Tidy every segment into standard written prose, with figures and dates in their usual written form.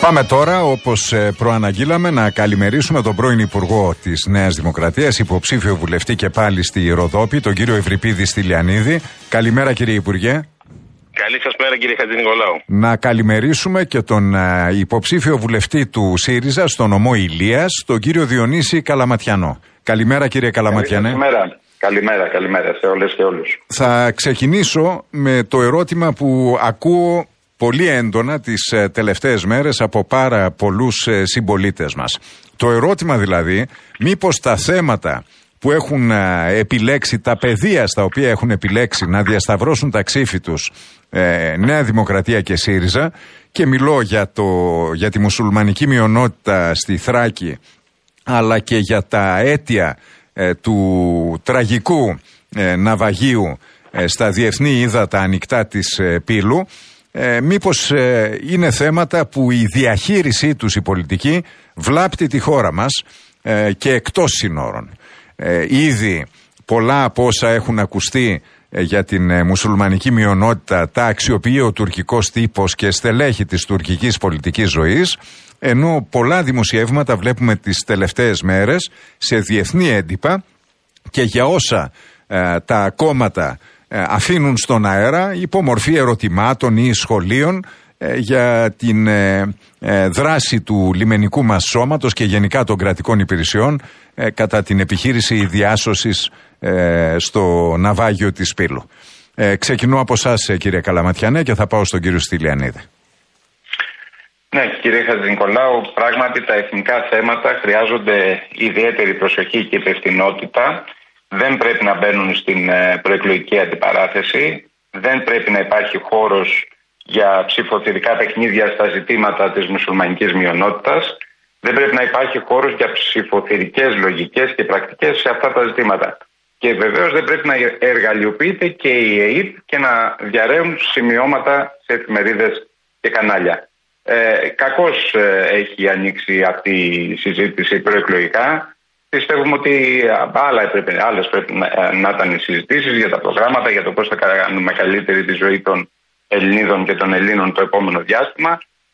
Πάμε τώρα, όπως προαναγγείλαμε, να καλημερίσουμε τον πρώην Υπουργό της Νέας Δημοκρατίας, υποψήφιο βουλευτή και πάλι στη Ροδόπη, τον κύριο Ευρυπίδη Στυλιανίδη. Καλημέρα, κύριε Υπουργέ. Καλή σας μέρα, κύριε Χατζηνικολάου. Να καλημερίσουμε και τον υποψήφιο βουλευτή του ΣΥΡΙΖΑ στο νομό Ηλίας, τον κύριο Διονύση Καλαματιανό. Καλημέρα, κύριε Καλαματιανέ. Καλημέρα σε όλες και όλους. Θα ξεκινήσω με το ερώτημα που ακούω πολύ έντονα τις τελευταίες μέρες από πάρα πολλούς συμπολίτες μας. Το ερώτημα δηλαδή, μήπως τα θέματα που έχουν επιλέξει, τα πεδία στα οποία έχουν επιλέξει να διασταυρώσουν τα ξύφη τους Νέα Δημοκρατία και ΣΥΡΙΖΑ, και μιλώ για τη μουσουλμανική μειονότητα στη Θράκη, αλλά και για τα αίτια του τραγικού ναυαγίου στα διεθνή ύδατα ανοιχτά της Πύλου, μήπως είναι θέματα που η διαχείρισή τους, η πολιτική, βλάπτει τη χώρα μας και εκτός συνόρων. Ήδη πολλά από όσα έχουν ακουστεί για την μουσουλμανική μειονότητα τα αξιοποιεί ο τουρκικός τύπος και στελέχη της τουρκικής πολιτικής ζωής, ενώ πολλά δημοσιεύματα βλέπουμε τις τελευταίες μέρες σε διεθνή έντυπα και για όσα τα κόμματα αφήνουν στον αέρα υπό μορφή ερωτημάτων ή σχολείων για την δράση του λιμενικού μας σώματος και γενικά των κρατικών υπηρεσιών κατά την επιχείρηση διάσωσης στο ναυάγιο της Πύλου. Ξεκινώ από εσάς, κύριε Καλαματιανέ, και θα πάω στον κύριο Στυλιανίδη. Ναι, κύριε Χατζηνικολάου, πράγματι τα εθνικά θέματα χρειάζονται ιδιαίτερη προσοχή και υπευθυνότητα. Δεν πρέπει να μπαίνουν στην προεκλογική αντιπαράθεση. Δεν πρέπει να υπάρχει χώρος για ψηφοθυρικά παιχνίδια στα ζητήματα της μουσουλμανικής μειονότητας. Δεν πρέπει να υπάρχει χώρος για ψηφοθυρικές λογικές και πρακτικές σε αυτά τα ζητήματα. Και βεβαίως δεν πρέπει να εργαλειοποιείται και η ΕΕΠ και να διαρρέουν σημειώματα σε εφημερίδες και κανάλια. Κακώς έχει ανοίξει αυτή η συζήτηση προεκλογικά. Πιστεύουμε ότι άλλες πρέπει να ήταν οι συζητήσεις για τα προγράμματα, για το πώς θα κάνουμε καλύτερη τη ζωή των Ελληνίδων και των Ελλήνων το επόμενο διάστημα.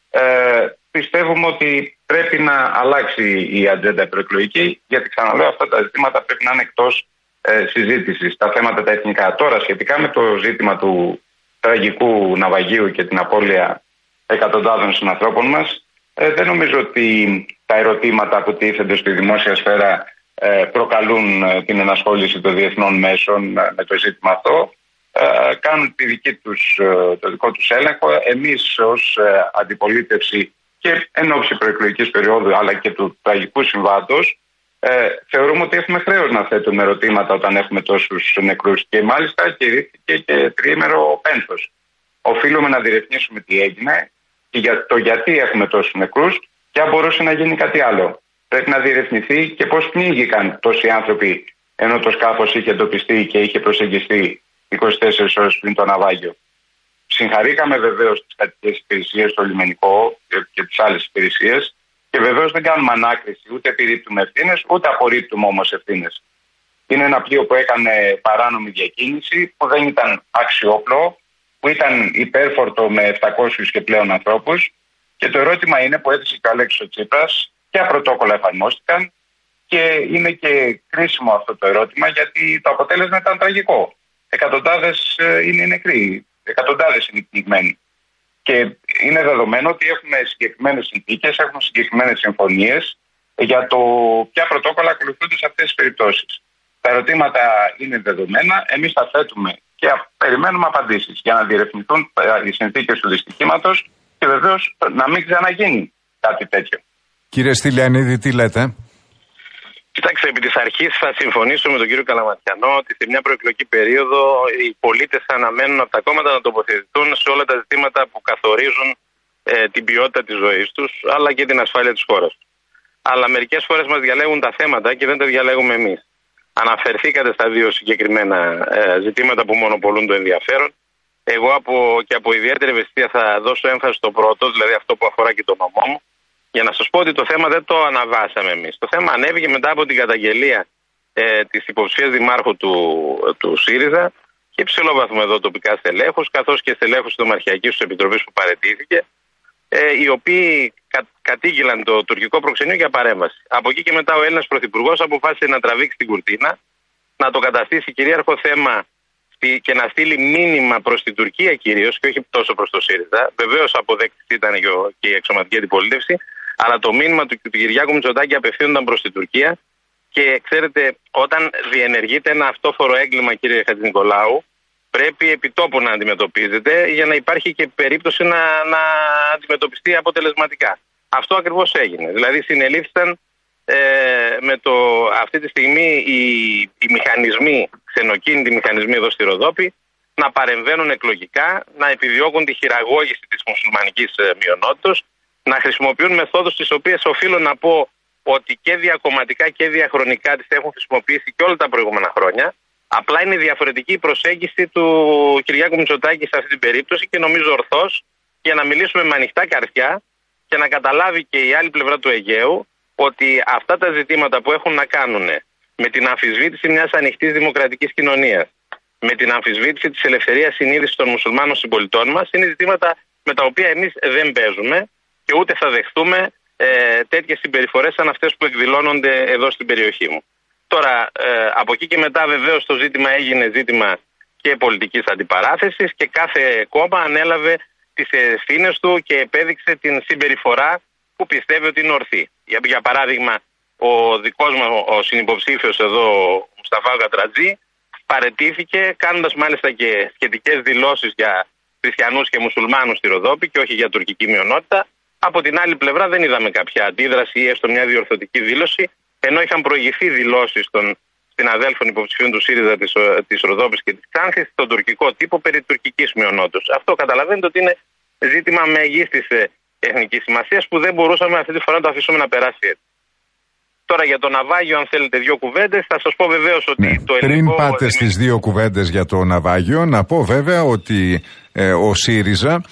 Πιστεύουμε ότι πρέπει να αλλάξει η ατζέντα προεκλογική, γιατί ξαναλέω, αυτά τα ζητήματα πρέπει να είναι εκτός συζήτησης. Τα θέματα τα εθνικά. Τώρα, σχετικά με το ζήτημα του τραγικού ναυαγίου και την απώλεια εκατοντάδων συνανθρώπων μας, δεν νομίζω ότι τα ερωτήματα που τίθενται στη δημόσια σφαίρα προκαλούν την ενασχόληση των διεθνών μέσων με το ζήτημα αυτό. Κάνουν το δικό τους έλεγχο. Εμείς ως αντιπολίτευση και εν ώψη προεκλογικής περίοδου, αλλά και του τραγικού συμβάντος, θεωρούμε ότι έχουμε χρέος να θέτουμε ερωτήματα όταν έχουμε τόσους νεκρούς, και μάλιστα κηρύχθηκε και τριήμερο πένθος. Οφείλουμε να διερευνήσουμε τι έγινε και για το γιατί έχουμε τόσους νεκρούς και αν μπορούσε να γίνει κάτι άλλο. Πρέπει να διερευνηθεί και πώς πνίγηκαν τόσοι άνθρωποι ενώ το σκάφος είχε εντοπιστεί και είχε προσεγγιστεί 24 ώρες πριν το ναυάγιο. Συγχαρήκαμε βεβαίως τις κρατικές υπηρεσίες, το λιμενικό και τις άλλες υπηρεσίες, και βεβαίως δεν κάνουμε ανάκριση, ούτε επιρρύπτουμε ευθύνες, ούτε απορρίπτουμε όμως ευθύνες. Είναι ένα πλοίο που έκανε παράνομη διακίνηση, που δεν ήταν αξιόπλο, που ήταν υπέρφορτο με 700 και πλέον ανθρώπους, και το ερώτημα είναι, που έθεσε και ο Αλέξης ο Τσίπρας, ποια πρωτόκολλα εφαρμόστηκαν, και είναι και κρίσιμο αυτό το ερώτημα, γιατί το αποτέλεσμα ήταν τραγικό. Εκατοντάδες είναι νεκροί, εκατοντάδες είναι πνιγμένοι. Και είναι δεδομένο ότι έχουμε συγκεκριμένες συνθήκες, έχουμε συγκεκριμένες συμφωνίες για το ποια πρωτόκολλα ακολουθούνται σε αυτές τις περιπτώσεις. Τα ερωτήματα είναι δεδομένα, εμείς τα θέτουμε και περιμένουμε απαντήσεις για να διερευνηθούν οι συνθήκες του δυστυχήματος και βεβαίως να μην ξαναγίνει κάτι τέτοιο. Κύριε Στυλιανίδη, τι λέτε? Κοιτάξτε, επί της αρχής θα συμφωνήσω με τον κύριο Καλαματιανό ότι σε μια προεκλογική περίοδο οι πολίτες αναμένουν από τα κόμματα να τοποθετηθούν σε όλα τα ζητήματα που καθορίζουν την ποιότητα της ζωής τους, αλλά και την ασφάλεια της χώρας. Αλλά μερικές φορές μας διαλέγουν τα θέματα και δεν τα διαλέγουμε εμείς. Αναφερθήκατε στα δύο συγκεκριμένα ζητήματα που μονοπολούν το ενδιαφέρον. Εγώ από ιδιαίτερη ευαισθησία θα δώσω έμφαση στο πρώτο, δηλαδή αυτό που αφορά και τον νομό μου. Για να σας πω ότι το θέμα δεν το αναβάσαμε εμείς. Το θέμα ανέβηκε μετά από την καταγγελία της υποψηφίας δημάρχου του ΣΥΡΙΖΑ και υψηλό βαθμό εδώ τοπικά στελέχους, καθώς και στελέχους της Νομαρχιακής Επιτροπής που παραιτήθηκε, οι οποίοι κατήγγειλαν το τουρκικό προξενείο για παρέμβαση. Από εκεί και μετά ο Έλληνας Πρωθυπουργός αποφάσισε να τραβήξει την κουρτίνα, να το καταστήσει κυρίαρχο θέμα και να στείλει μήνυμα προς την Τουρκία κυρίως και όχι τόσο προς το ΣΥΡΙΖΑ. Βεβαίως αποδέκτης ήταν και η εξωματική αντιπολίτευση, αλλά το μήνυμα του Κυριάκου Μητσοτάκη απευθύνονταν προς την Τουρκία. Και ξέρετε, όταν διενεργείται ένα αυτόφορο έγκλημα, κύριε Χατζηνικολάου, πρέπει επιτόπου να αντιμετωπίζεται για να υπάρχει και περίπτωση να αντιμετωπιστεί αποτελεσματικά. Αυτό ακριβώς έγινε. Δηλαδή συνελήφθησαν αυτή τη στιγμή οι μηχανισμοί, ξενοκίνητοι μηχανισμοί εδώ στη Ροδόπη, να παρεμβαίνουν εκλογικά, να επιδιώκουν τη χειραγώγηση της μουσουλμανικής μειονότητας, να χρησιμοποιούν μεθόδους τις οποίες οφείλω να πω ότι και διακομματικά και διαχρονικά τις έχουν χρησιμοποιήσει και όλα τα προηγούμενα χρόνια. Απλά είναι διαφορετική η προσέγγιση του Κυριάκου Μητσοτάκη σε αυτή την περίπτωση και νομίζω ορθώς, για να μιλήσουμε με ανοιχτά καρδιά και να καταλάβει και η άλλη πλευρά του Αιγαίου ότι αυτά τα ζητήματα που έχουν να κάνουν με την αμφισβήτηση μιας ανοιχτής δημοκρατικής κοινωνίας, με την αμφισβήτηση της ελευθερίας συνείδησης των μουσουλμάνων συμπολιτών μας, είναι ζητήματα με τα οποία εμείς δεν παίζουμε και ούτε θα δεχτούμε τέτοιες συμπεριφορές σαν αυτές που εκδηλώνονται εδώ στην περιοχή μου. Τώρα, από εκεί και μετά βεβαίως το ζήτημα έγινε ζήτημα και πολιτικής αντιπαράθεσης και κάθε κόμμα ανέλαβε τις ευθύνες του και επέδειξε την συμπεριφορά που πιστεύει ότι είναι ορθή. Για παράδειγμα, ο δικός μου ο συνυποψήφιος εδώ, ο Μουσταφά Κατρατζή, παραιτήθηκε κάνοντας μάλιστα και σχετικές δηλώσεις για χριστιανούς και μουσουλμάνους στη Ροδόπη και όχι για τουρκική μειονότητα. Από την άλλη πλευρά δεν είδαμε κάποια αντίδραση ή έστω μια διορθωτική δήλωση, ενώ είχαν προηγηθεί δηλώσεις των συναδέλφων υποψηφίων του ΣΥΡΙΖΑ της Ροδόπης και της Ξάνθης στον τουρκικό τύπο περί τουρκικής μειονότητας. Αυτό καταλαβαίνετε ότι είναι ζήτημα μεγίστης εθνικής σημασίας που δεν μπορούσαμε αυτή τη φορά να το αφήσουμε να περάσει έτσι. Τώρα για το ναυάγιο, αν θέλετε δύο κουβέντες, θα σας πω βεβαίως ότι το ελληνικό... Πριν πάτε στις δύο κουβέντες για το ναυάγιο, να πω βέβαια ότι ο ΣΥΡΙΖΑ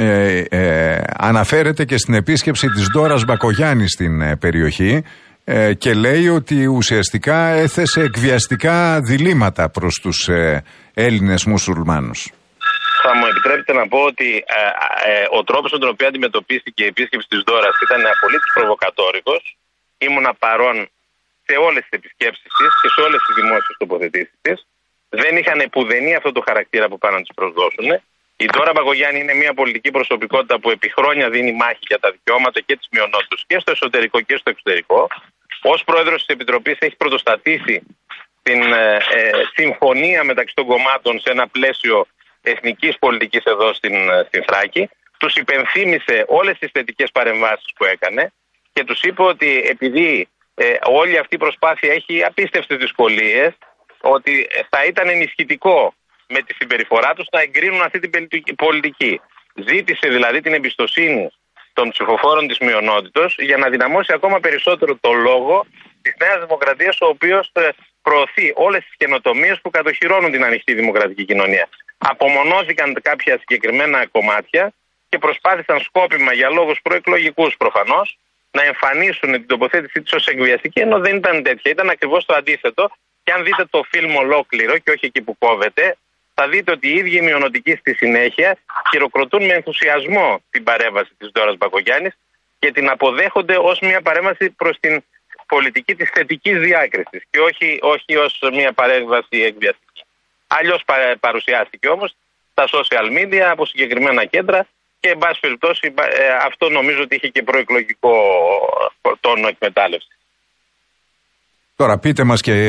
αναφέρεται και στην επίσκεψη της Ντόρας Μπακογιάννη στην περιοχή και λέει ότι ουσιαστικά έθεσε εκβιαστικά διλήμματα προς τους Έλληνες μουσουλμάνους. Θα μου επιτρέπετε να πω ότι ο τρόπος με τον οποίο αντιμετωπίστηκε η επίσκεψη της Ντόρας ήταν απολύτως προβοκατόρικος. Ήμουνα παρόν σε όλες τις επισκέψεις της και σε όλες τις δημόσιες τοποθετήσεις της. Δεν είχαν επουδενή αυτό το χαρακτήρα που πάνε να της προσδώσουν. Η Ντόρα Μπακογιάννη είναι μια πολιτική προσωπικότητα που επί χρόνια δίνει μάχη για τα δικαιώματα και της μειονότητας και στο εσωτερικό και στο εξωτερικό. Ως πρόεδρος της Επιτροπής έχει πρωτοστατήσει την συμφωνία μεταξύ των κομμάτων σε ένα πλαίσιο εθνικής πολιτικής εδώ στην Θράκη. Τους υπενθύμησε όλες τις θετικές παρεμβάσεις που έκανε και τους είπε ότι επειδή όλη αυτή η προσπάθεια έχει απίστευτες δυσκολίες, ότι θα ήταν ενισχυτικό με τη συμπεριφορά τους να εγκρίνουν αυτή την πολιτική. Ζήτησε δηλαδή την εμπιστοσύνη των ψηφοφόρων της μειονότητος για να δυναμώσει ακόμα περισσότερο το λόγο της Νέας Δημοκρατίας, ο οποίος προωθεί όλες τις καινοτομίες που κατοχυρώνουν την ανοιχτή δημοκρατική κοινωνία. Απομονώθηκαν κάποια συγκεκριμένα κομμάτια και προσπάθησαν σκόπιμα για λόγους προεκλογικούς προφανώς να εμφανίσουν την τοποθέτησή της ως εκβιαστική, ενώ δεν ήταν τέτοια. Ήταν ακριβώς το αντίθετο. Και αν δείτε το φιλμ ολόκληρο και όχι εκεί που κόβεται, θα δείτε ότι οι ίδιοι μειονοτικοί στη συνέχεια χειροκροτούν με ενθουσιασμό την παρέμβαση της Ντόρας Μπακογιάννης και την αποδέχονται ως μια παρέμβαση προς την πολιτική της θετικής διάκρισης και όχι ως μια παρέμβαση εκβιαστική. Αλλιώς παρουσιάστηκε όμως στα social media από συγκεκριμένα κέντρα και εν πάση περιπτώσει αυτό νομίζω ότι είχε και προεκλογικό τόνο εκμετάλλευση. Τώρα πείτε μας και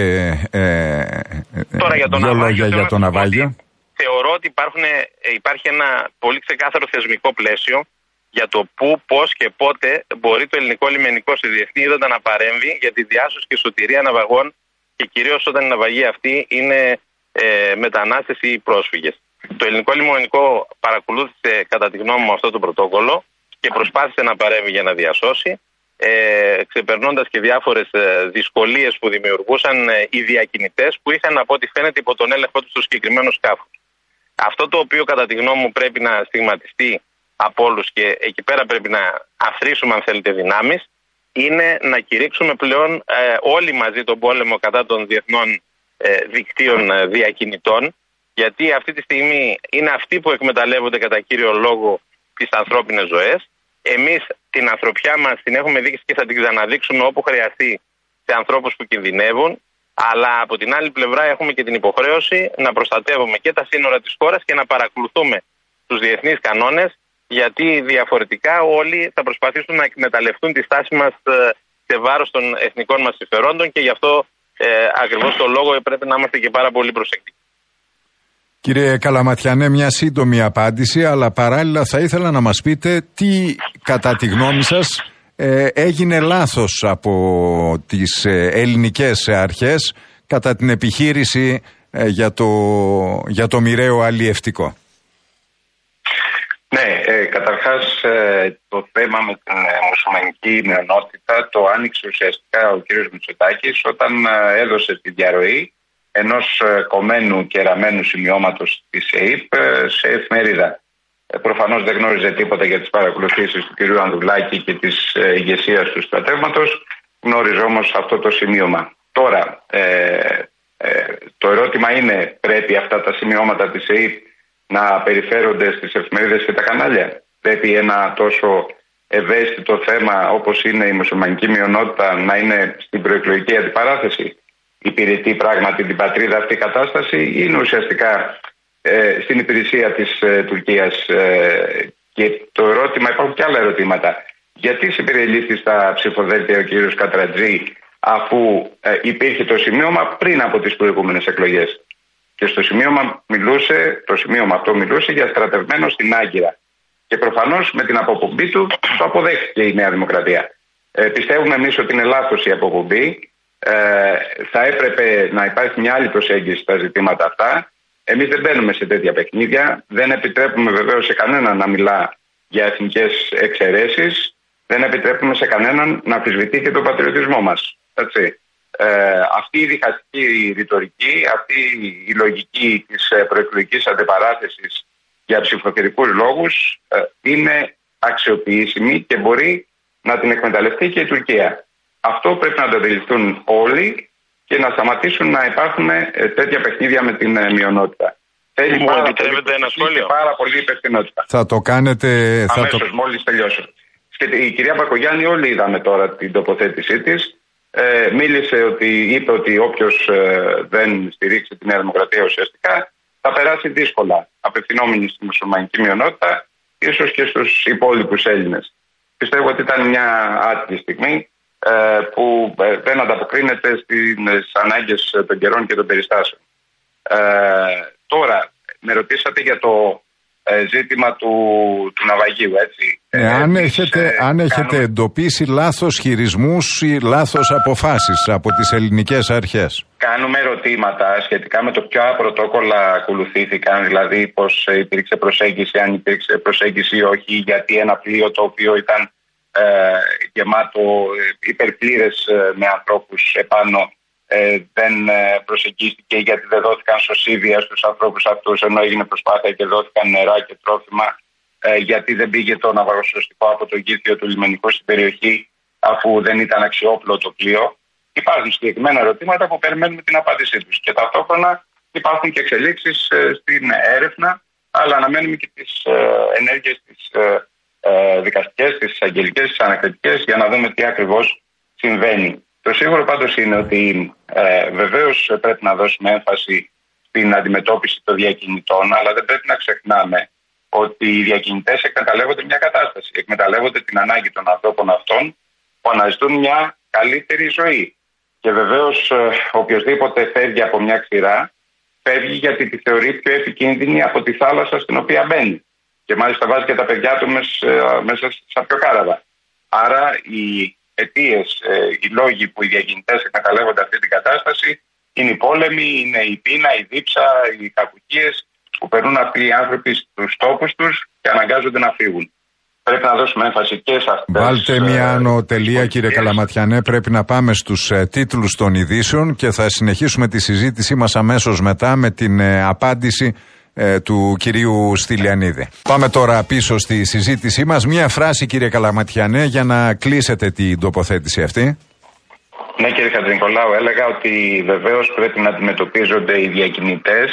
τώρα για δύο λόγια για το ναυάγιο. Θεωρώ ότι υπάρχει ένα πολύ ξεκάθαρο θεσμικό πλαίσιο για το πού, πώς και πότε μπορεί το ελληνικό λιμενικό στη διεθνή ύδατα να παρέμβει για τη διάσωση και σωτηρία ναυαγών και κυρίως όταν η ναυαγή αυτή είναι μετανάστες ή πρόσφυγες. Το ελληνικό λιμενικό παρακολούθησε κατά τη γνώμη μου αυτό το πρωτόκολλο και προσπάθησε να παρέμβει για να διασώσει, ξεπερνώντας και διάφορες δυσκολίες που δημιουργούσαν οι διακινητές που είχαν από ό,τι φαίνεται υπό τον έλεγχο τους στο συγκεκριμένο σκάφος. Αυτό το οποίο κατά τη γνώμη μου πρέπει να στιγματιστεί από όλους και εκεί πέρα πρέπει να αθροίσουμε αν θέλετε δυνάμεις, είναι να κηρύξουμε πλέον όλοι μαζί τον πόλεμο κατά των διεθνών δικτύων διακινητών, γιατί αυτή τη στιγμή είναι αυτοί που εκμεταλλεύονται κατά κύριο λόγο τις ανθρώπινες ζωές Εμείς την ανθρωπιά μας την έχουμε δείξει και θα την ξαναδείξουμε όπου χρειαστεί σε ανθρώπους που κινδυνεύουν. Αλλά από την άλλη πλευρά έχουμε και την υποχρέωση να προστατεύουμε και τα σύνορα της χώρας και να παρακολουθούμε τους διεθνείς κανόνες, γιατί διαφορετικά όλοι θα προσπαθήσουν να εκμεταλλευτούν τη στάση μας σε βάρος των εθνικών μας συμφερόντων και γι' αυτό ακριβώς το λόγο πρέπει να είμαστε και πάρα πολύ προσεκτικοί. Κύριε Καλαματιανέ, μια σύντομη απάντηση, αλλά παράλληλα θα ήθελα να μας πείτε τι κατά τη γνώμη σας έγινε λάθος από τις ελληνικές αρχές κατά την επιχείρηση για το μοιραίο αλλιευτικό. Ναι, καταρχάς το θέμα με την μουσουλμανική μειονότητα το άνοιξε ουσιαστικά ο κ. Μητσοτάκης όταν έδωσε τη διαρροή ενός κομμένου και ραμμένου σημειώματος της ΕΥΠ σε εφημερίδα. Προφανώς δεν γνώριζε τίποτα για τις παρακολουθήσεις του κ. Ανδρουλάκη και της ηγεσίας του στρατεύματος, γνώριζε όμως αυτό το σημείωμα. Τώρα, το ερώτημα είναι, πρέπει αυτά τα σημειώματα της ΕΥΠ να περιφέρονται στις εφημερίδες και τα κανάλια? Πρέπει ένα τόσο ευαίσθητο θέμα όπως είναι η μουσουλμανική μειονότητα να είναι στην προεκλογική αντιπαράθεση? Υπηρετεί πράγματι την πατρίδα αυτή η κατάσταση ή είναι ουσιαστικά στην υπηρεσία της Τουρκίας? Και το ερώτημα, υπάρχουν και άλλα ερωτήματα. Γιατί συμπεριλήφθη στα ψηφοδέλτια ο κ. Κατρατζή αφού υπήρχε το σημείωμα πριν από τις προηγούμενες εκλογές? Και το σημείωμα αυτό μιλούσε για στρατευμένο στην Άγκυρα. Και προφανώς με την αποπομπή του το αποδέχθηκε η Νέα Δημοκρατία. Πιστεύουμε εμείς ότι είναι λάθος η αποπομπή. Θα έπρεπε να υπάρχει μια άλλη προσέγγιση στα ζητήματα αυτά. Εμείς δεν μπαίνουμε σε τέτοια παιχνίδια. Δεν επιτρέπουμε βεβαίως σε κανέναν να μιλά για εθνικές εξαιρέσεις. Δεν επιτρέπουμε σε κανέναν να αμφισβητεί και τον πατριωτισμό μας. Έτσι. Αυτή η διχαστική ρητορική, αυτή η λογική της προεκλογικής αντιπαράθεσης για ψηφοθερικούς λόγους είναι αξιοποιήσιμη και μπορεί να την εκμεταλλευτεί και η Τουρκία. Αυτό πρέπει να το αντιληφθούν όλοι και να σταματήσουν να υπάρχουν τέτοια παιχνίδια με την μειονότητα. Θέλει Μου επιτρέπετε ένα σχόλιο? Πάρα πολύ υπευθυνότητα. Θα το κάνετε αμέσως μόλις τελειώσω. Και η κυρία Μπακογιάννη, όλοι είδαμε τώρα την τοποθέτησή της. Είπε ότι όποιος δεν στηρίξει τη Νέα Δημοκρατία ουσιαστικά θα περάσει δύσκολα, απευθυνόμενη στη μουσουλμανική μειονότητα, ίσως και στους υπόλοιπους Έλληνες. Πιστεύω ότι ήταν μια άτυχη στιγμή που δεν ανταποκρίνεται στις ανάγκες των καιρών και των περιστάσεων. Τώρα, με ρωτήσατε για το ζήτημα του ναυαγίου, έτσι. Αν έχετε εντοπίσει λάθος χειρισμούς ή λάθος αποφάσεις από τις ελληνικές αρχές. Κάνουμε ερωτήματα σχετικά με το ποια πρωτόκολλα ακολουθήθηκαν, δηλαδή πώς υπήρξε προσέγγιση, αν υπήρξε προσέγγιση ή όχι, γιατί ένα πλοίο το οποίο ήταν γεμάτο υπερπλήρες με ανθρώπους επάνω δεν προσεγγίστηκε, γιατί δεν δόθηκαν σωσίβια στους ανθρώπους αυτούς ενώ έγινε προσπάθεια και δόθηκαν νερά και τρόφιμα, γιατί δεν πήγε το ναυαγοσωστικό από το γήθιο του λιμενικού στην περιοχή αφού δεν ήταν αξιόπλο το πλοίο. Υπάρχουν συγκεκριμένα ερωτήματα που περιμένουμε την απάντησή τους και ταυτόχρονα υπάρχουν και εξελίξεις στην έρευνα, αλλά αναμένουμε και τις ενέργειες της δικαστικές, τις αγγελικές, τις ανακριτικές, για να δούμε τι ακριβώς συμβαίνει. Το σίγουρο πάντως είναι ότι βεβαίως πρέπει να δώσουμε έμφαση στην αντιμετώπιση των διακινητών, αλλά δεν πρέπει να ξεχνάμε ότι οι διακινητές εκμεταλλεύονται μια κατάσταση. Εκμεταλλεύονται την ανάγκη των ανθρώπων αυτών που αναζητούν μια καλύτερη ζωή. Και βεβαίως οποιοδήποτε φεύγει από μια ξηρά, φεύγει γιατί τη θεωρεί πιο επικίνδυνη από τη θάλασσα στην οποία μπαίνει. Και μάλιστα βάζει και τα παιδιά του μέσα στα πιο κάραβα. Άρα οι αιτίες, οι λόγοι που οι διακινητές εκμεταλλεύονται αυτή την κατάσταση είναι οι πόλεμοι, είναι η πείνα, η δίψα, οι κακουχίες που περνούν αυτοί οι άνθρωποι στους τόπους τους και αναγκάζονται να φύγουν. Πρέπει να δώσουμε έμφαση και σε αυτές. Βάλτε μια ανωτελεία, κύριε Καλαματιανέ. Πρέπει να πάμε στους τίτλους των ειδήσεων και θα συνεχίσουμε τη συζήτησή μας αμέσως μετά με την απάντηση του κυρίου Στυλιανίδη. Πάμε τώρα πίσω στη συζήτησή μας. Μια φράση, κύριε Καλαματιανέ, για να κλείσετε την τοποθέτηση αυτή. Ναι, κύριε Χατζηνικολάου, έλεγα ότι βεβαίως πρέπει να αντιμετωπίζονται οι διακινητές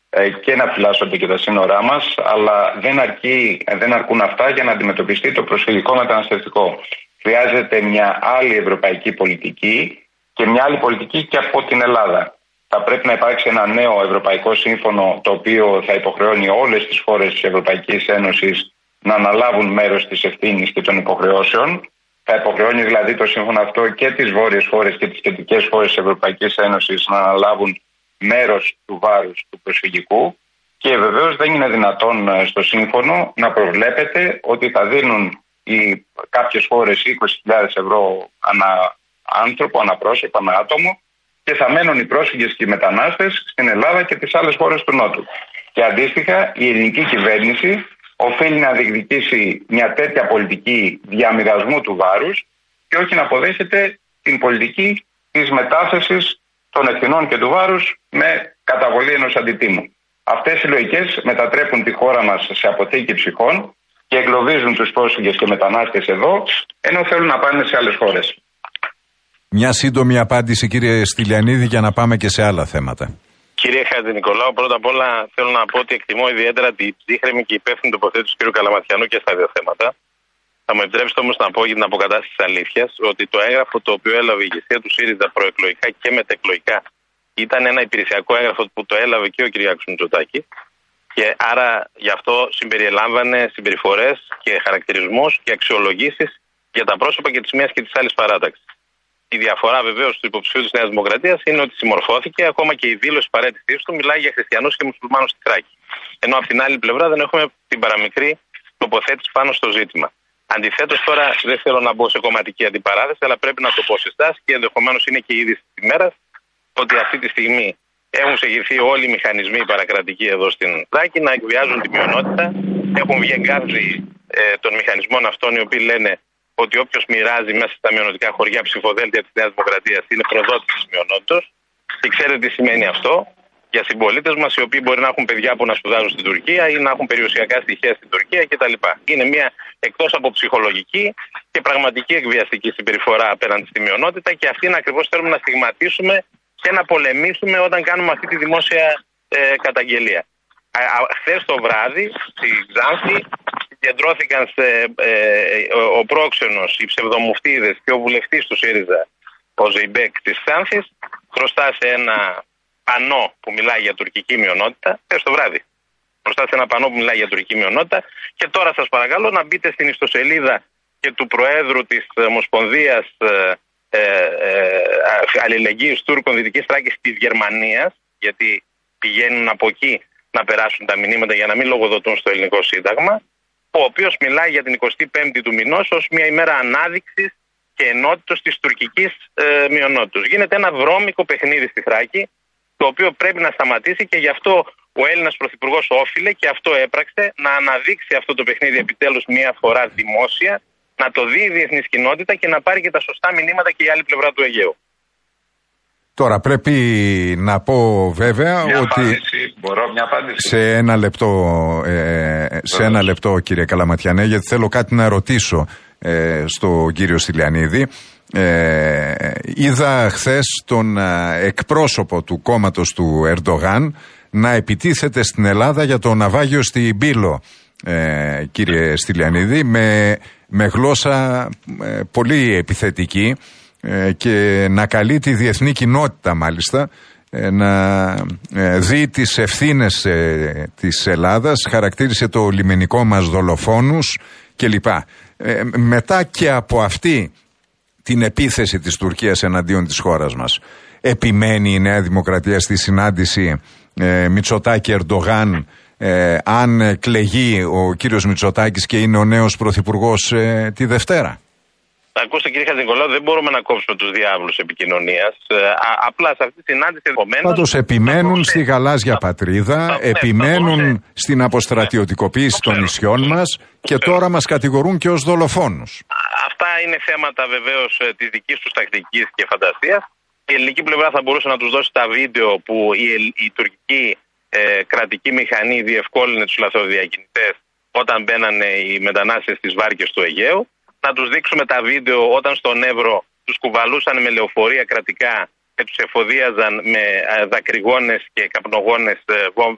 και να φυλάσσονται και τα σύνορά μας, αλλά δεν αρκούν αυτά για να αντιμετωπιστεί το προσφυγικό μεταναστευτικό. Χρειάζεται μια άλλη ευρωπαϊκή πολιτική και μια άλλη πολιτική και από την Ελλάδα. Θα πρέπει να υπάρξει ένα νέο ευρωπαϊκό σύμφωνο, το οποίο θα υποχρεώνει όλες τις χώρες της Ευρωπαϊκής Ένωσης να αναλάβουν μέρος της ευθύνης και των υποχρεώσεων. Θα υποχρεώνει δηλαδή το σύμφωνο αυτό και τις βόρειες χώρες και τις κεντρικές χώρες της Ευρωπαϊκής Ένωσης να αναλάβουν μέρος του βάρους του προσφυγικού. Και βεβαίως δεν είναι δυνατόν στο σύμφωνο να προβλέπεται ότι θα δίνουν κάποιες χώρες 20.000 ευρώ ανά άνθρωπο, ανά πρόσωπο, ανά άτομο, και θα μένουν οι πρόσφυγες και οι μετανάστες στην Ελλάδα και τις άλλες χώρες του Νότου. Και αντίστοιχα η ελληνική κυβέρνηση οφείλει να διεκδικήσει μια τέτοια πολιτική διαμοιρασμού του βάρους και όχι να αποδέχεται την πολιτική της μετάθεσης των ευθυνών και του βάρους με καταβολή ενός αντιτίμου. Αυτές οι λογικές μετατρέπουν τη χώρα μας σε αποθήκη ψυχών και εγκλωβίζουν τους πρόσφυγες και μετανάστες εδώ, ενώ θέλουν να πάνε σε άλλες χώρες. Μια σύντομη απάντηση, κύριε Στυλιανίδη, για να πάμε και σε άλλα θέματα. Κύριε Χατζηνικολάου, πρώτα απ' όλα θέλω να πω ότι εκτιμώ ιδιαίτερα την ψύχρεμη και υπεύθυνη τοποθέτηση του κ. Καλαματιανού και στα δύο θέματα. Θα μου επιτρέψετε όμως να πω για την αποκατάσταση της αλήθειας ότι το έγγραφο το οποίο έλαβε η ηγεσία του ΣΥΡΙΖΑ προεκλογικά και μετεκλογικά ήταν ένα υπηρεσιακό έγγραφο που το έλαβε και ο κ. Μητσοτάκης. Και άρα γι' αυτό συμπεριελάμβανε συμπεριφορές και χαρακτηρισμούς και αξιολογήσεις για τα πρόσωπα και της μίας και της άλλης παράταξης. Η διαφορά βεβαίως του υποψηφίου της Νέας Δημοκρατίας είναι ότι συμμορφώθηκε, ακόμα και η δήλωση παραίτησής του μιλάει για χριστιανούς και μουσουλμάνους στη Θράκη. Ενώ από την άλλη πλευρά δεν έχουμε την παραμικρή τοποθέτηση πάνω στο ζήτημα. Αντιθέτως, τώρα δεν θέλω να μπω σε κομματική αντιπαράθεση, αλλά πρέπει να το πω σε εσάς και ενδεχομένως είναι και η είδηση της ημέρας ότι αυτή τη στιγμή έχουν συγχυθεί όλοι οι μηχανισμοί παρακρατικοί εδώ στην Θράκη να εκβιάζουν τη μειονότητα. Έχουν βγει εγκάρσιοι των μηχανισμών αυτών οι οποίοι λένε ότι όποιος μοιράζει μέσα στα μειονοτικά χωριά ψηφοδέλτια της Νέας Δημοκρατίας είναι προδότης της μειονότητας. Και ξέρετε τι σημαίνει αυτό για συμπολίτες μας οι οποίοι μπορεί να έχουν παιδιά που να σπουδάζουν στην Τουρκία ή να έχουν περιουσιακά στοιχεία στην Τουρκία κτλ. Είναι μια εκτός από ψυχολογική και πραγματική εκβιαστική συμπεριφορά απέναντι στη μειονότητα και αυτήν ακριβώς θέλουμε να στιγματίσουμε και να πολεμήσουμε όταν κάνουμε αυτή τη δημόσια καταγγελία. Χθες το βράδυ στη Ξάνθη συγκεντρώθηκαν ο πρόξενος, οι ψευδομουφτίδες και ο βουλευτής του ΣΥΡΙΖΑ, ο Ζεϊμπέκ της Ξάνθης, μπροστά σε ένα πανό που μιλάει για τουρκική μειονότητα, χθες το βράδυ. Μπροστά σε ένα πανό που μιλάει για τουρκική μειονότητα. Και τώρα σας παρακαλώ να μπείτε στην ιστοσελίδα και του Προέδρου της Ομοσπονδίας Αλληλεγγύης Τούρκων Δυτικής Θράκης της Γερμανίας, γιατί πηγαίνουν από εκεί να περάσουν τα μηνύματα για να μην λογοδοτούν στο ελληνικό σύνταγμα, ο οποίος μιλάει για την 25η του μηνός ως μια ημέρα ανάδειξης και ενότητος της τουρκικής μειονότητας. Γίνεται ένα βρώμικο παιχνίδι στη Θράκη, το οποίο πρέπει να σταματήσει και γι' αυτό ο Έλληνας Πρωθυπουργός όφιλε και αυτό έπραξε να αναδείξει αυτό το παιχνίδι επιτέλους μια φορά δημόσια, να το δει η διεθνής κοινότητα και να πάρει και τα σωστά μηνύματα και η άλλη πλευρά του Αιγαίου. Τώρα πρέπει να πω βέβαια ότι σε ένα λεπτό κύριε Καλαματιανέ, γιατί θέλω κάτι να ρωτήσω στον κύριο Στυλιανίδη. Είδα χθες τον εκπρόσωπο του κόμματος του Ερντογάν να επιτίθεται στην Ελλάδα για το ναυάγιο στη Μπύλο, κύριε Στυλιανίδη, με γλώσσα πολύ επιθετική και να καλεί τη διεθνή κοινότητα μάλιστα να δει τις ευθύνες της Ελλάδας, χαρακτήρισε το λιμενικό μας δολοφόνους κλπ. Μετά και από αυτή την επίθεση της Τουρκίας εναντίον της χώρας μας, επιμένει η Νέα Δημοκρατία στη συνάντηση Μητσοτάκη-Ερντογάν αν κλεγεί ο κύριος Μητσοτάκης και είναι ο νέος πρωθυπουργός τη Δευτέρα? Ακούστε κύριε Χατζηνικολάου, δεν μπορούμε να κόψουμε τους διάβλους επικοινωνίας. Απλά σε αυτή τη συνάντηση ενδεχομένως. Πάντως επιμένουν στη γαλάζια πατρίδα, επιμένουν στην αποστρατιωτικοποίηση των νησιών μας και τώρα μας κατηγορούν και ως δολοφόνους. Αυτά είναι θέματα βεβαίως της δικής τους τακτικής και φαντασίας. Η ελληνική πλευρά θα μπορούσε να τους δώσει τα βίντεο που η τουρκική κρατική μηχανή διευκόλυνε τους λαθροδιακινητές όταν μπαίνανε οι μετανάστες στις βάρκες του Αιγαίου. Να τους δείξουμε τα βίντεο όταν στον Εύρο τους κουβαλούσαν με λεωφορεία κρατικά και τους εφοδίαζαν με δακρυγόνες και καπνογόνες βόμβες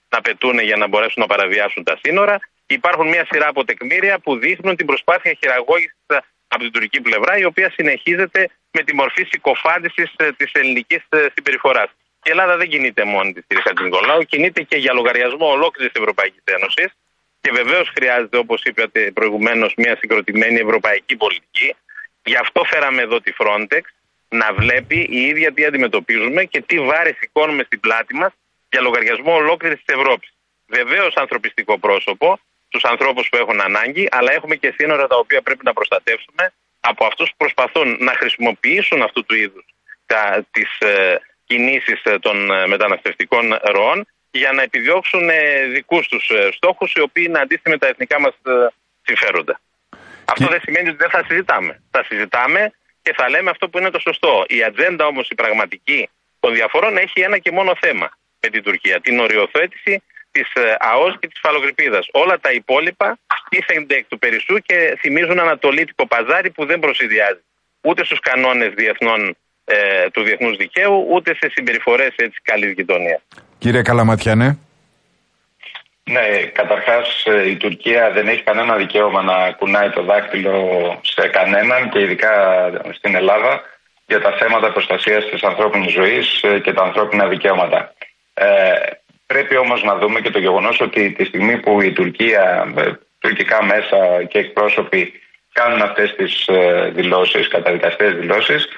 να πετούν για να μπορέσουν να παραβιάσουν τα σύνορα. Υπάρχουν μια σειρά από τεκμήρια που δείχνουν την προσπάθεια χειραγώγησης από την τουρκική πλευρά, η οποία συνεχίζεται με τη μορφή συκοφάντησης της ελληνικής συμπεριφοράς. Η Ελλάδα δεν κινείται μόνη της, κύριε Χατζηνικολάου, κινείται και για λογαριασμό ολόκληρης της Ευρωπαϊκής Ένωσης. Και βεβαίως χρειάζεται, όπως είπατε προηγουμένως, μια συγκροτημένη ευρωπαϊκή πολιτική. Γι' αυτό φέραμε εδώ τη Frontex να βλέπει η ίδια τι αντιμετωπίζουμε και τι βάρη σηκώνουμε στην πλάτη μας για λογαριασμό ολόκληρης της Ευρώπης. Βεβαίως ανθρωπιστικό πρόσωπο στους ανθρώπους που έχουν ανάγκη, αλλά έχουμε και σύνορα τα οποία πρέπει να προστατεύσουμε από αυτούς που προσπαθούν να χρησιμοποιήσουν αυτού του είδους τις κινήσεις των μεταναστευτικών ροών για να επιδιώξουν δικούς τους στόχους, οι οποίοι είναι αντίστοιχοι με τα εθνικά μας συμφέροντα. Αυτό δεν σημαίνει ότι δεν θα συζητάμε. Θα συζητάμε και θα λέμε αυτό που είναι το σωστό. Η ατζέντα όμως η πραγματική των διαφορών έχει ένα και μόνο θέμα με την Τουρκία. Την οριοθέτηση της ΑΟΣ και της φαλοκρηπίδας. Όλα τα υπόλοιπα τίθενται εκ του περισσού και θυμίζουν ανατολίτικο παζάρι που δεν προσυδειάζει ούτε στους κανόνες του διεθνούς δικαίου, ούτε σε συμπεριφορές έτσι καλής γειτονίας. Κύριε Καλαματιανέ. Ναι, καταρχάς η Τουρκία δεν έχει κανένα δικαίωμα να κουνάει το δάχτυλο σε κανέναν και ειδικά στην Ελλάδα για τα θέματα προστασίας της ανθρώπινης ζωής και τα ανθρώπινα δικαιώματα. Πρέπει όμως να δούμε και το γεγονός ότι τη στιγμή που η Τουρκία, τουρκικά μέσα και εκπρόσωποι κάνουν αυτές τις δηλώσεις, καταδικαστές δηλώσεις,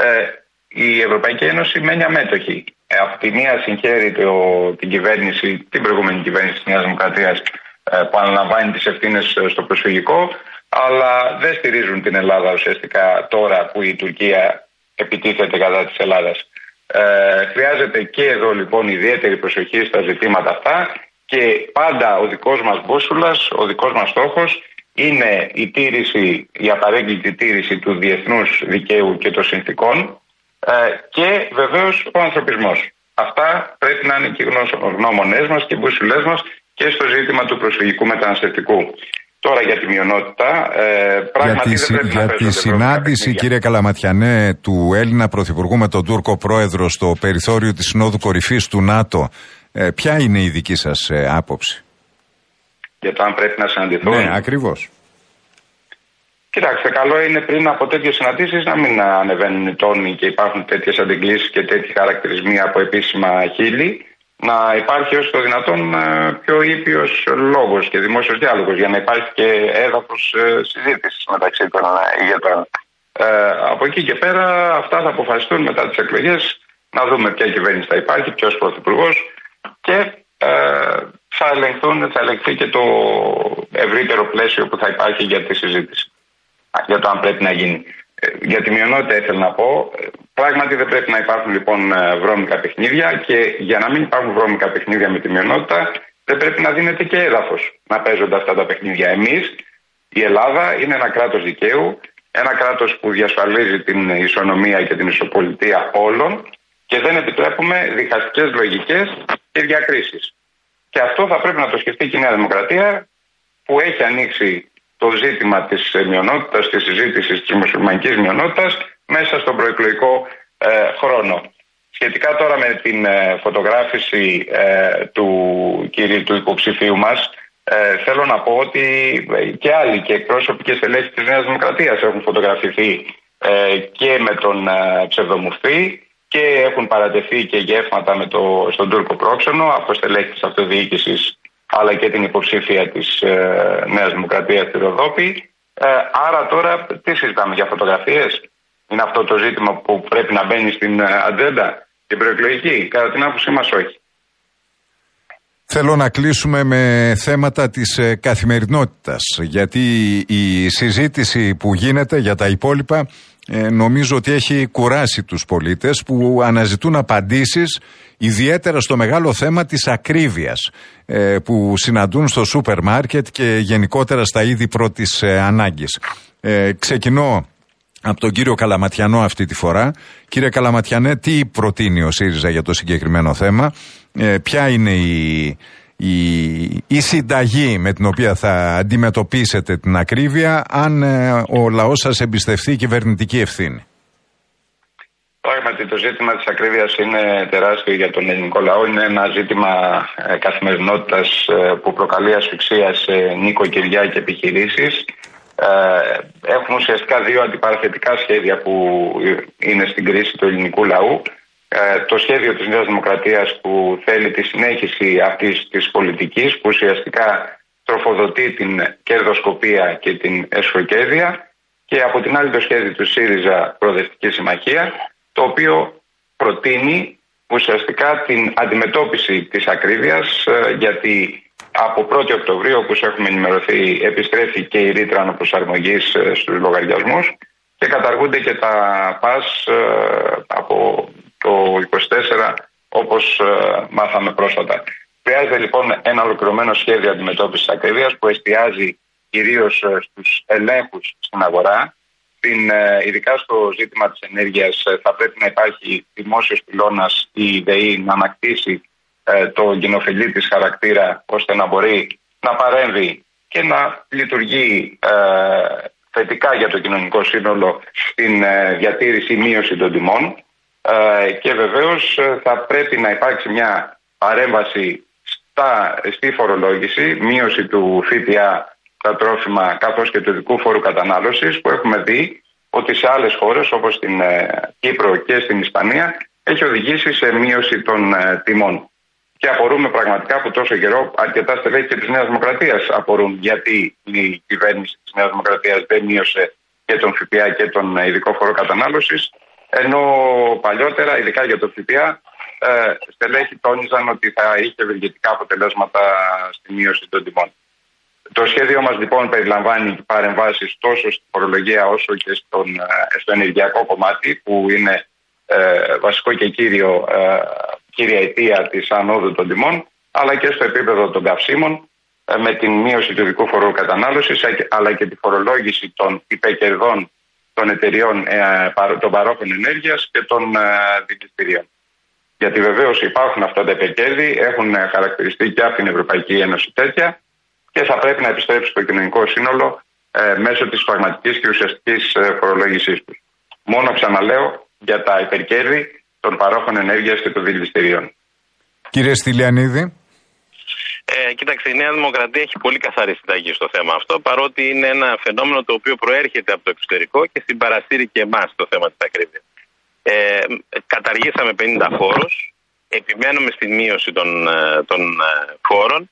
η Ευρωπαϊκή Ένωση μένει αμέτωχη. Από τη μία συγχαίρει την κυβέρνηση, την προηγούμενη κυβέρνηση της Νέας Δημοκρατίας που αναλαμβάνει τις ευθύνες στο προσφυγικό, αλλά δεν στηρίζουν την Ελλάδα ουσιαστικά τώρα που η Τουρκία επιτίθεται κατά της Ελλάδας. Χρειάζεται και εδώ λοιπόν ιδιαίτερη προσοχή στα ζητήματα αυτά και πάντα ο δικός μας μπούσουλας, ο δικός μας στόχος είναι η απαρέγκλητη τήρηση του διεθνούς δικαίου και των συνθηκών και βεβαίως ο ανθρωπισμός. Αυτά πρέπει να είναι και οι γνώμονές μας και οι μπούσουλές μας και στο ζήτημα του προσφυγικού μεταναστευτικού. Τώρα για τη μειονότητα, πράγματι για τη συνάντηση, κύριε Καλαματιανέ, του Έλληνα Πρωθυπουργού με τον Τούρκο Πρόεδρο στο περιθώριο της Συνόδου Κορυφής του ΝΑΤΟ, ποια είναι η δική σας άποψη? Για το αν πρέπει να συναντηθούν. Ναι, ακριβώς. Κοιτάξτε, καλό είναι πριν από τέτοιες συναντήσεις να μην ανεβαίνουν οι τόνοι και υπάρχουν τέτοιες αντιγκλήσεις και τέτοιοι χαρακτηρισμοί από επίσημα χείλη. Να υπάρχει όσο το δυνατόν πιο ήπιος λόγος και δημόσιος διάλογος για να υπάρχει και έδαφος συζήτησης μεταξύ των ηγετών. Από εκεί και πέρα αυτά θα αποφασιστούν μετά τις εκλογές, να δούμε ποια κυβέρνηση θα υπάρχει, ποιος πρωθυπουργός και θα ελεγχθεί και το ευρύτερο πλαίσιο που θα υπάρχει για τη συζήτηση. Για το αν πρέπει να γίνει. Για τη μειονότητα ήθελα να πω, πράγματι δεν πρέπει να υπάρχουν λοιπόν βρώμικα παιχνίδια και για να μην υπάρχουν βρώμικα παιχνίδια με τη μειονότητα δεν πρέπει να δίνεται και έδαφος να παίζονται αυτά τα παιχνίδια. Εμείς, η Ελλάδα είναι ένα κράτος δικαίου, ένα κράτος που διασφαλίζει την ισονομία και την ισοπολιτεία όλων και δεν επιτρέπουμε διχαστικές λογικές και διακρίσεις. Και αυτό θα πρέπει να το σκεφτεί και η Νέα Δημοκρατία που έχει ανοίξει το ζήτημα της μειονότητας, της συζήτησης της μουσουλμανικής μειονότητας μέσα στον προεκλογικό χρόνο. Σχετικά τώρα με την φωτογράφηση του υποψηφίου μας, θέλω να πω ότι και άλλοι και εκπρόσωποι και στελέχοι της Νέας Δημοκρατίας έχουν φωτογραφηθεί και με τον ψευδομουφτή και έχουν παρατεθεί και γεύματα στον Τούρκο πρόξενο από στελέχη της αυτοδιοίκησης αλλά και την υποψήφια της Νέας Δημοκρατίας στη Ροδόπη. Άρα τώρα τι συζητάμε για φωτογραφίες? Είναι αυτό το ζήτημα που πρέπει να μπαίνει στην ατζέντα, την προεκλογική? Κατά την άποψή μας όχι. Θέλω να κλείσουμε με θέματα της καθημερινότητας, γιατί η συζήτηση που γίνεται για τα υπόλοιπα νομίζω ότι έχει κουράσει τους πολίτες που αναζητούν απαντήσεις, ιδιαίτερα στο μεγάλο θέμα της ακρίβειας που συναντούν στο σούπερ μάρκετ και γενικότερα στα είδη πρώτης ανάγκης. Ξεκινώ από τον κύριο Καλαματιανό αυτή τη φορά. Κύριε Καλαματιανέ, τι προτείνει ο ΣΥΡΙΖΑ για το συγκεκριμένο θέμα? Ποια είναι η συνταγή με την οποία θα αντιμετωπίσετε την ακρίβεια αν ο λαός σας εμπιστευτεί κυβερνητική ευθύνη? πράγματι το ζήτημα της ακρίβειας είναι τεράστιο για τον ελληνικό λαό. Είναι ένα ζήτημα καθημερινότητας που προκαλεί ασφυξία σε νοικοκυριά και επιχειρήσεις. Έχουμε ουσιαστικά δύο αντιπαραθετικά σχέδια που είναι στην κρίση του ελληνικού λαού. Το σχέδιο της Νέας Δημοκρατίας που θέλει τη συνέχιση αυτής της πολιτικής, που ουσιαστικά τροφοδοτεί την κερδοσκοπία και την εσχροκέρδεια, και από την άλλη το σχέδιο του ΣΥΡΙΖΑ Προοδευτική Συμμαχία, το οποίο προτείνει ουσιαστικά την αντιμετώπιση της ακρίβειας, γιατί από 1η Οκτωβρίου, όπως έχουμε ενημερωθεί, επιστρέφει και η ρήτρα αναπροσαρμογής στους λογαριασμούς και καταργούνται και τα ΠΑΣ από το 24, όπως μάθαμε πρόσφατα. Χρειάζεται λοιπόν ένα ολοκληρωμένο σχέδιο αντιμετώπισης της ακρίβειας που εστιάζει κυρίως στους ελέγχους στην αγορά. Ειδικά στο ζήτημα της ενέργειας θα πρέπει να υπάρχει δημόσιος πυλώνας, η ΔΕΗ να ανακτήσει το κοινοφελή της χαρακτήρα, ώστε να μπορεί να παρέμβει και να λειτουργεί θετικά για το κοινωνικό σύνολο στην διατήρηση ή μείωση των τιμών. Και βεβαίως θα πρέπει να υπάρξει μια παρέμβαση στη φορολόγηση, μείωση του ΦΠΑ στα τρόφιμα καθώς και του ειδικού φόρου κατανάλωσης, που έχουμε δει ότι σε άλλες χώρες όπως στην Κύπρο και στην Ισπανία έχει οδηγήσει σε μείωση των τιμών. Και απορούμε πραγματικά που τόσο καιρό αρκετά στελέχη και της Νέας Δημοκρατίας απορούν γιατί η κυβέρνηση της Νέας Δημοκρατίας δεν μείωσε και τον ΦΠΑ και τον ειδικό φόρο κατανάλωσης, ενώ παλιότερα, ειδικά για το ΦΠΑ, στελέχη τόνιζαν ότι θα είχε ευεργετικά αποτελέσματα στη μείωση των τιμών. Το σχέδιο μας λοιπόν περιλαμβάνει παρεμβάσεις τόσο στη φορολογία όσο και στο ενεργειακό κομμάτι, που είναι βασικό και κύρια αιτία της ανόδου των τιμών, αλλά και στο επίπεδο των καυσίμων, με την μείωση του ειδικού φορού κατανάλωσης, αλλά και τη φορολόγηση των υπερκερδών των εταιριών των παρόχων ενέργειας και των δηληστηρίων. Γιατί βεβαίως υπάρχουν αυτά τα υπερκέρδη, έχουν χαρακτηριστεί και από την Ευρωπαϊκή Ένωση τέτοια, και θα πρέπει να επιστρέψει στο κοινωνικό σύνολο μέσω της πραγματικής και ουσιαστικής φορολόγησής τους. Μόνο, ξαναλέω, για τα υπερκέρδη των παρόχων ενέργειας και των δηληστηρίων. Κύριε Στυλιανίδη. Κοίταξε, η Νέα Δημοκρατία έχει πολύ καθαρή συνταγή στο θέμα αυτό, παρότι είναι ένα φαινόμενο το οποίο προέρχεται από το εξωτερικό και συμπαρασύρει και εμάς το θέμα της ακρίβειας. Καταργήσαμε 50 φόρους, επιμένουμε στη μείωση των φόρων.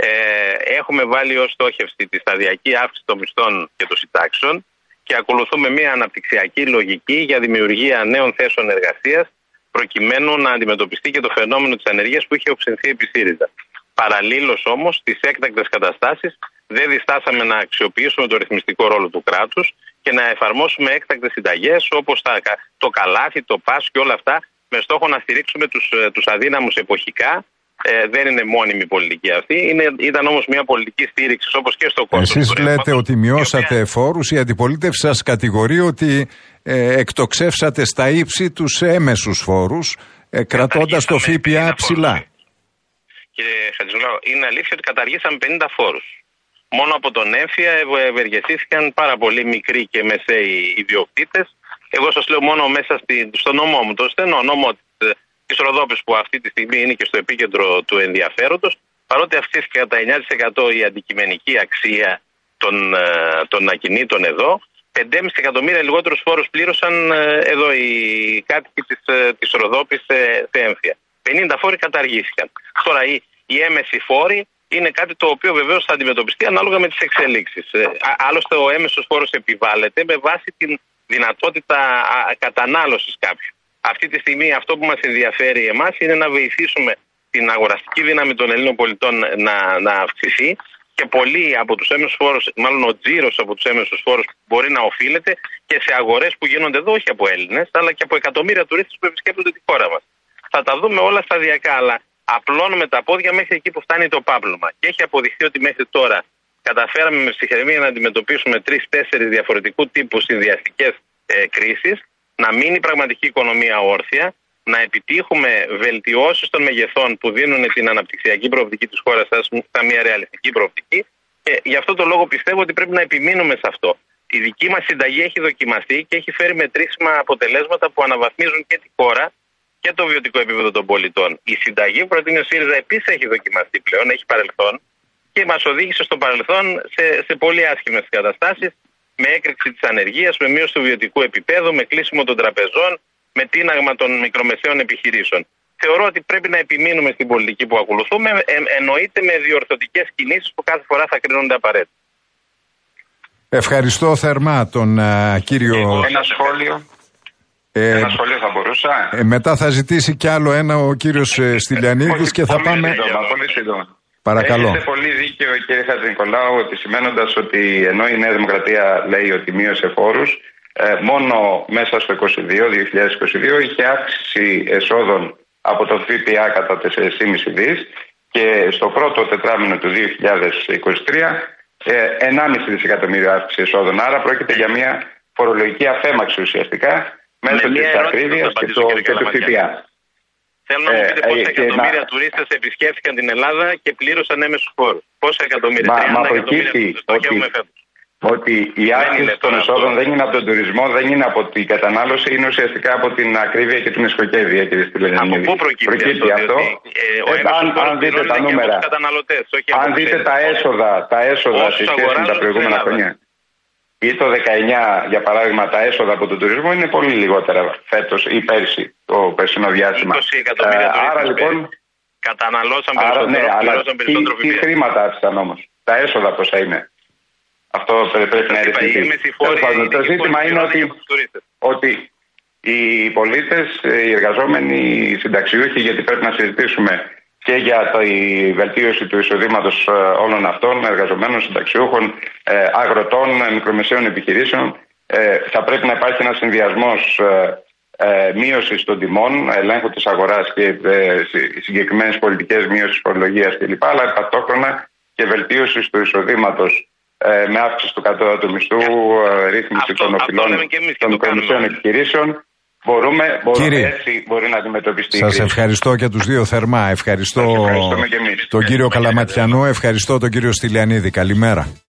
Έχουμε βάλει ως στόχευση τη σταδιακή αύξηση των μισθών και των συντάξεων και ακολουθούμε μια αναπτυξιακή λογική για δημιουργία νέων θέσεων εργασίας, προκειμένου να αντιμετωπιστεί και το φαινόμενο της ανεργίας που είχε οξυνθεί επί ΣΥΡΙΖΑ. Παραλλήλως όμως, στις έκτακτες καταστάσεις δεν διστάσαμε να αξιοποιήσουμε το ρυθμιστικό ρόλο του κράτους και να εφαρμόσουμε έκτακτες συνταγές όπως το καλάθι, το ΠΑΣ και όλα αυτά, με στόχο να στηρίξουμε τους αδύναμους εποχικά. Δεν είναι μόνιμη πολιτική αυτή. Ήταν όμως μια πολιτική στήριξη όπως και στο κόστος. Εσείς λέτε ότι μειώσατε φόρους, η αντιπολίτευση σας κατηγορεί ότι εκτοξεύσατε στα ύψη τους έμεσους φόρους, κρατώντας το ΦΠΑ ψηλά. Κύριε Χατζηνικολάου, είναι αλήθεια ότι καταργήσαμε 50 φόρους. Μόνο από τον έμφυα ευεργετήθηκαν πάρα πολύ μικροί και μεσαίοι ιδιοκτήτες. Εγώ σας λέω μόνο μέσα στο νόμο μου, το στενό νόμο της Ροδόπης, που αυτή τη στιγμή είναι και στο επίκεντρο του ενδιαφέροντος, παρότι αυξήθηκε κατά 9% η αντικειμενική αξία των ακινήτων εδώ, 5,5 εκατομμύρια λιγότερους φόρους πλήρωσαν εδώ οι κάτοικοι της Ροδόπης σε έμφυα. 50 φόροι καταργήθηκαν. Τώρα οι έμεσοι φόροι είναι κάτι το οποίο βεβαίως θα αντιμετωπιστεί ανάλογα με τις εξελίξεις. Άλλωστε ο έμεσος φόρος επιβάλλεται με βάση την δυνατότητα κατανάλωσης κάποιου. Αυτή τη στιγμή αυτό που μας ενδιαφέρει εμάς είναι να βοηθήσουμε την αγοραστική δύναμη των Ελλήνων πολιτών να αυξηθεί, και πολλοί από τους έμεσους φόρους, μάλλον ο τζίρος από τους έμεσους φόρους, μπορεί να οφείλεται και σε αγορές που γίνονται εδώ όχι από Έλληνες, αλλά και από εκατομμύρια τουρίστες που επισκέπτονται τη χώρα μας. Θα τα δούμε όλα σταδιακά, αλλά απλώνουμε τα πόδια μέχρι εκεί που φτάνει το πάπλωμα. Και έχει αποδειχθεί ότι μέχρι τώρα καταφέραμε με ψυχραιμία να αντιμετωπίσουμε 3-4 διαφορετικού τύπου συνδυαστικές κρίσεις, να μείνει η πραγματική οικονομία όρθια, να επιτύχουμε βελτιώσεις των μεγεθών που δίνουν την αναπτυξιακή προοπτική της χώρας σαν μια ρεαλιστική προοπτική. Και γι' αυτό το λόγο πιστεύω ότι πρέπει να επιμείνουμε σε αυτό. Η δική μας συνταγή έχει δοκιμαστεί και έχει φέρει μετρήσιμα αποτελέσματα που αναβαθμίζουν και τη χώρα και το βιωτικό επίπεδο των πολιτών. Η συνταγή που προτείνει ο ΣΥΡΙΖΑ επίσης έχει δοκιμαστεί πλέον, έχει παρελθόν και μας οδήγησε στο παρελθόν σε πολύ άσχημες καταστάσεις, με έκρηξη της ανεργίας, με μείωση του βιωτικού επίπεδου, με κλείσιμο των τραπεζών, με τίναγμα των μικρομεσαίων επιχειρήσεων. Θεωρώ ότι πρέπει να επιμείνουμε στην πολιτική που ακολουθούμε, εννοείται με διορθωτικές κινήσεις που κάθε φορά θα κρίνονται απαραίτητες. Ευχαριστώ θερμά τον κύριο. Ένα σχόλιο. Ένα σχόλιο θα μπορούσα. Μετά θα ζητήσει κι άλλο ένα ο κύριος Στυλιανίδης και θα πάμε. Πολύ σύντομα. Παρακαλώ. Έχετε πολύ δίκιο, κύριε Χατζηνικολάου, επισημαίνοντας ότι ενώ η Νέα Δημοκρατία λέει ότι μείωσε φόρους, μόνο μέσα στο 2022 είχε αύξηση εσόδων από το ΦΠΑ κατά 4,5 δις και στο πρώτο τετράμινο του 2023 1,5 δισεκατομμύριο αύξηση εσόδων. Άρα πρόκειται για μια φορολογική αφέμαξη ουσιαστικά μέσω της ακρίβειας και του ΦΠΑ. Θέλω να μου πείτε πόσα εκατομμύρια τουρίστες επισκέφθηκαν την Ελλάδα και πλήρωσαν έμεσους φόρους. Πόσα εκατομμύρια, 30 εκατομμύρια στοχεύουμε φέτος. Ότι η αύξηση των εσόδων δεν είναι από τον τουρισμό, δεν είναι από την κατανάλωση, είναι ουσιαστικά από την ακρίβεια και την εσχροκέρδεια, κύριε Στυλιανίδη. Από πού προκύπτει αυτό? Αν δείτε τα νούμερα, αν δείτε τα έσοδα σε σχέση με τα προηγούμενα χρόνια ή το 19, για παράδειγμα, τα έσοδα από τον τουρισμό είναι πολύ λιγότερα φέτος ή πέρσι, το περσινό διάστημα. Άρα λοιπόν. Καταναλώσαν περισσότερο. Τι χρήματα άφησαν όμως? Τα έσοδα πόσα είναι? Αυτό πρέπει να ρυθμιστεί. Το ζήτημα είναι ότι οι πολίτες, οι εργαζόμενοι, οι συνταξιούχοι, γιατί πρέπει να συζητήσουμε και για τη βελτίωση του εισοδήματος όλων αυτών, εργαζομένων, συνταξιούχων, αγροτών, μικρομεσαίων επιχειρήσεων, θα πρέπει να υπάρχει ένας συνδυασμός μείωσης των τιμών, ελέγχου της αγοράς και συγκεκριμένες πολιτικές μείωσης φορολογίας κλπ. Αλλά ταυτόχρονα και βελτίωσης του εισοδήματος με αύξηση του κατώτατου μισθού, ρύθμιση των οφειλών των μικρομεσαίων επιχειρήσεων. Έτσι μπορεί να αντιμετωπιστεί. Σας ευχαριστώ και τους δύο θερμά. Ευχαριστώ τον κύριο Καλαματιανό, ευχαριστώ τον κύριο Στυλιανίδη. Καλημέρα.